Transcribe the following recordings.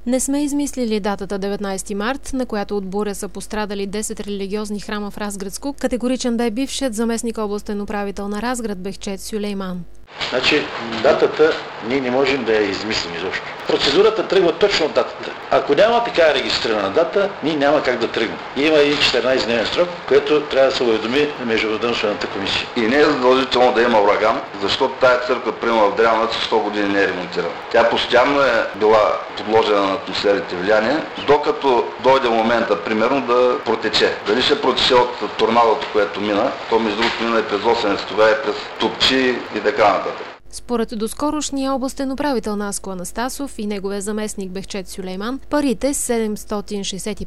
Не сме измислили датата 19 март, на която от буря са пострадали 10 религиозни храма в Разградско. Категоричен бе бившият заместник областен управител на Разград Бехчет Сюлейман. Значи, датата ние не можем да я измислим изобщо. Процедурата тръгва точно от датата. Ако няма такава регистрирана дата, ние няма как да тръгнем. И има един 14-дневен срок, който трябва да се уведоми на Междуведомствената комисия. И не е задължително да има ураган, защото тая църква, примерно в Дряновец, 100 години не е ремонтирана. Тя постоянно е била подложена на атмосферните влияния, докато дойде момента, примерно, да протече. Дали ще протече от торнадото, което мина, то между другото мина и през Осенец, тогава и през Топчи и така нататък. Според доскорошния областен управител Наско Анастасов и неговия заместник Бехчет Сюлейман, парите 765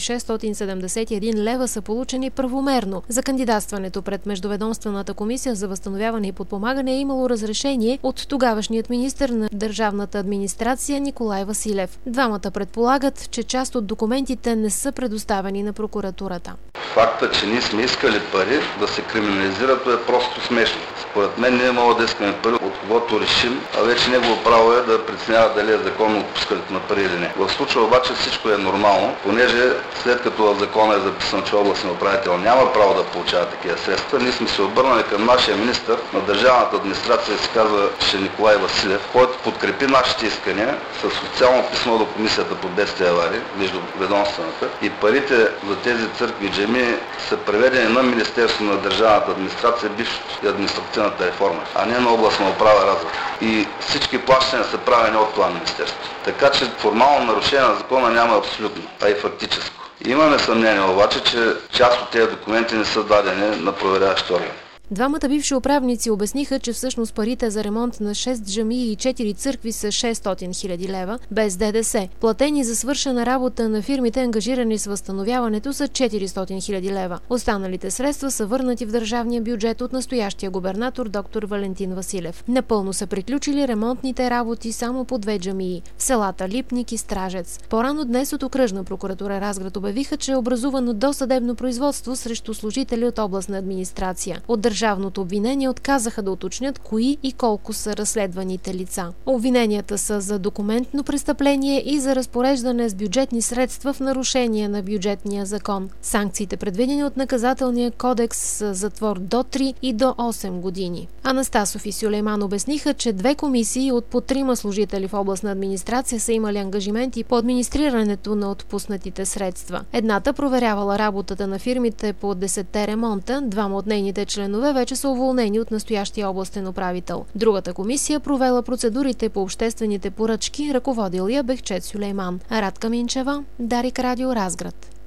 671 лева са получени правомерно. За кандидатстването пред Междуведомствената комисия за възстановяване и подпомагане е имало разрешение от тогавашният министър на държавната администрация Николай Василев. Двамата предполагат, че част от документите не са предоставени на прокуратурата. Факта, че ние сме искали пари да се криминализират, е просто смешно. Според мен не е мога да искаме пари от когото решим, а вече негово право е да преценява дали е законно отпускането на пари или не. В случая обаче всичко е нормално, понеже след като в закона е записано, че областният управител няма право да получава такива средства, ние сме се обърнали към нашия министър на държавната администрация, се казва Николай Василев, който подкрепи нашите искания с официално писмо до комисията по бедствия и аварии, междуведомствената, и парите за тези църкви и джамии са преведени на Министерството на държавната администрация, бившото и административната реформа, а не на областна управа Разград. И всички плащания са правени от това министерство. Така че формално нарушение на закона няма абсолютно, а и фактическо. Имаме съмнение обаче, че част от тези документи не са дадени на проверяващи органи. Двамата бивши управници обясниха, че всъщност парите за ремонт на 6 джамии и 4 църкви са 600 000 лева, без ДДС. Платени за свършена работа на фирмите, ангажирани с възстановяването, са 400 000 лева. Останалите средства са върнати в държавния бюджет от настоящия губернатор доктор Валентин Василев. Напълно са приключили ремонтните работи само по 2 джамии в селата Липник и Стражец. По-рано днес от окръжна прокуратура Разград обявиха, че е образувано досъдебно производство срещу служители от областна администрация. От държавното обвинение отказаха да уточнят кои и колко са разследваните лица. Обвиненията са за документно престъпление и за разпореждане с бюджетни средства в нарушение на бюджетния закон. Санкциите, предвидени от наказателния кодекс, са затвор до 3 и до 8 години. Анастасов и Сюлейман обясниха, че 2 комисии от по 3 служители в областна администрация са имали ангажименти по администрирането на отпуснатите средства. Едната проверявала работата на фирмите по 10 ремонта, 2 от нейните членове вече са уволнени от настоящия областен управител. Другата комисия провела процедурите по обществените поръчки, ръководил я Бехчет Сюлейман. Радка Минчева, Дарик Радио Разград.